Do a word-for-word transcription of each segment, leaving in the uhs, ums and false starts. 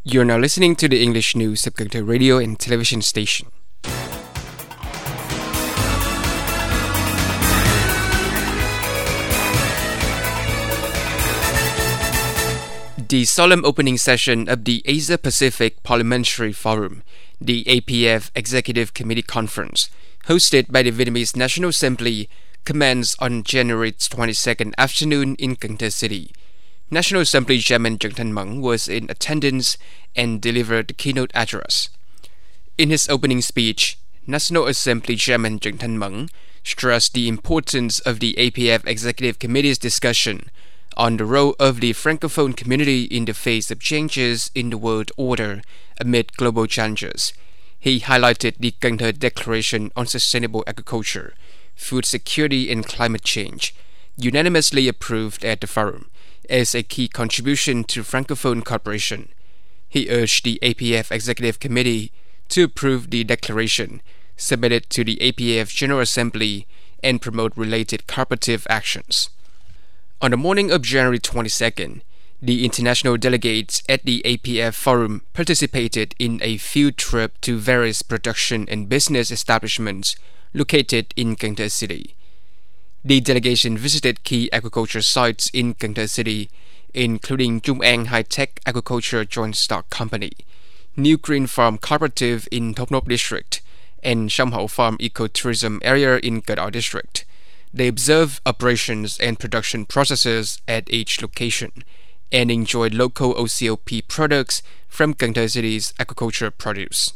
You're now listening to the English news of Kyoto Radio and Television Station. The solemn opening session of the Asia-Pacific Parliamentary Forum, the A P F Executive Committee Conference, hosted by the Vietnamese National Assembly, commenced on January twenty-second afternoon in Kyoto City. National Assembly Chairman Trần Thanh Mẫn was in attendance and delivered the keynote address. In his opening speech, National Assembly Chairman Trần Thanh Mẫn stressed the importance of the A P F Executive Committee's discussion on the role of the Francophone community in the face of changes in the world order amid global challenges. He highlighted the Kyoto Declaration on Sustainable Agriculture, Food Security and Climate Change, unanimously approved at the forum, as a key contribution to Francophone cooperation. He urged the A P F Executive Committee to approve the declaration, submit it to the A P F General Assembly, and promote related cooperative actions. On the morning of January twenty-second, the international delegates at the A P F Forum participated in a field trip to various production and business establishments located in Kyoto City. The delegation visited key agriculture sites in Kyoto City, including Trung An High-Tech Agriculture Joint Stock Company, New Green Farm Cooperative in Thốt Nốt District, and Sông Hậu Farm Ecotourism Area in Cờ Đỏ District. They observed operations and production processes at each location and enjoyed local O C O P products from Kyoto City's agriculture produce.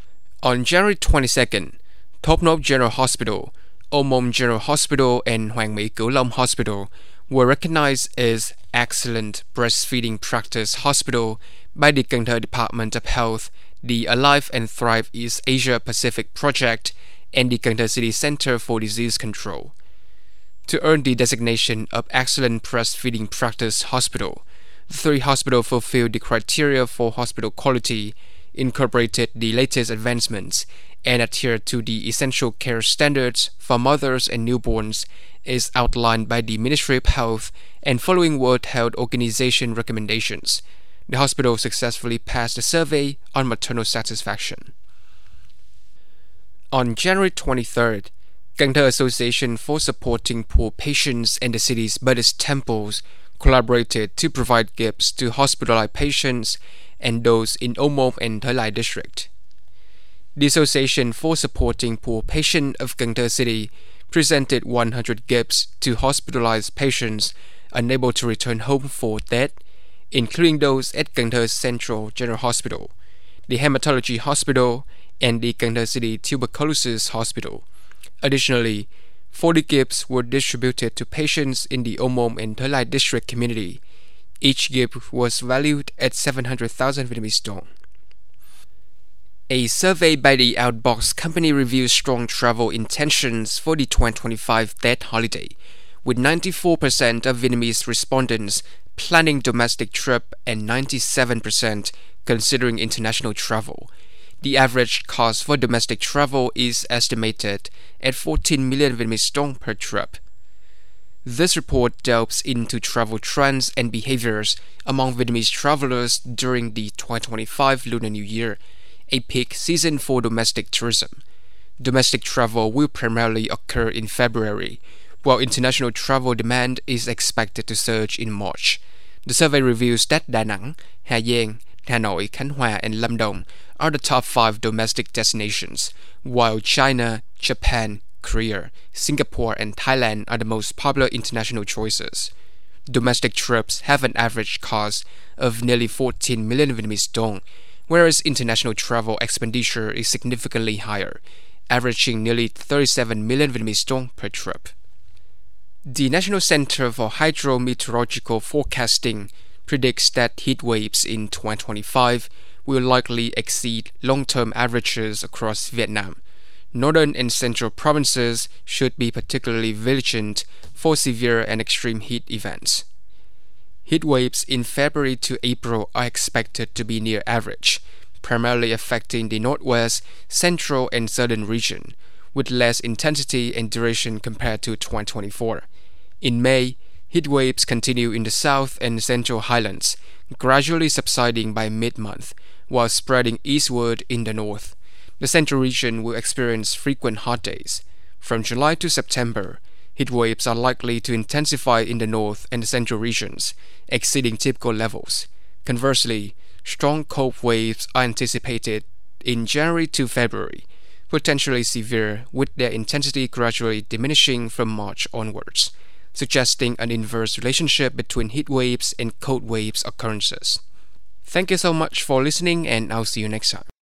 On January twenty-second, Thốt Nốt General Hospital, Ô Môn General Hospital, and Hoàng Mỹ Cửu Long Hospital were recognized as excellent breastfeeding practice hospital by the Kyoto Department of Health, the Alive and Thrive East Asia Pacific Project, and the Kyoto City Center for Disease Control. To earn the designation of Excellent Breastfeeding Practice Hospital, the three hospitals fulfilled the criteria for hospital quality, incorporated the latest advancements, and adhered to the essential care standards for mothers and newborns as outlined by the Ministry of Health and following World Health Organization recommendations. The hospital successfully passed the survey on maternal satisfaction. On January twenty-third, Kyoto Association for Supporting Poor Patients and the city's Buddhist temples collaborated to provide gifts to hospitalized patients and those in Ô Môn and Thới Lai District. The Association for Supporting Poor Patients of Kyoto City presented one hundred gifts to hospitalized patients unable to return home for death, including those at Kyoto Central General Hospital, the Hematology Hospital, and the Kyoto City Tuberculosis Hospital. Additionally, forty gifts were distributed to patients in the Ô Môn and Thới Lai District community. Each gift was valued at seven hundred thousand Vietnamese dong. A survey by the Outbox Company reveals strong travel intentions for the twenty twenty-five Tết holiday, with ninety-four percent of Vietnamese respondents planning domestic trip and ninety-seven percent considering international travel. The average cost for domestic travel is estimated at fourteen million Vietnamese dong per trip. This report delves into travel trends and behaviors among Vietnamese travelers during the twenty twenty-five Lunar New Year, a peak season for domestic tourism. Domestic travel will primarily occur in February, while international travel demand is expected to surge in March. The survey reveals that Da Nang, Hà Giang, Hà Nội, Khánh Hòa, and Lâm Đồng are the top five domestic destinations, while China, Japan, Korea, Singapore, and Thailand are the most popular international choices. Domestic trips have an average cost of nearly fourteen million Vietnamese dong, whereas international travel expenditure is significantly higher, averaging nearly thirty-seven million Vietnamese dong per trip. The National Center for Hydrometeorological Forecasting predicts that heat waves in twenty twenty-five will likely exceed long-term averages across Vietnam. Northern and central provinces should be particularly vigilant for severe and extreme heat events. Heat waves in February to April are expected to be near average, primarily affecting the northwest, central, and southern region, with less intensity and duration compared to twenty twenty-four. In May, heat waves continue in the south and central highlands, gradually subsiding by mid-month, while spreading eastward in the north. The central region will experience frequent hot days. From July to September, heat waves are likely to intensify in the north and the central regions, exceeding typical levels. Conversely, strong cold waves are anticipated in January to February, potentially severe, with their intensity gradually diminishing from March onwards, suggesting an inverse relationship between heat waves and cold waves occurrences. Thank you so much for listening, and I'll see you next time.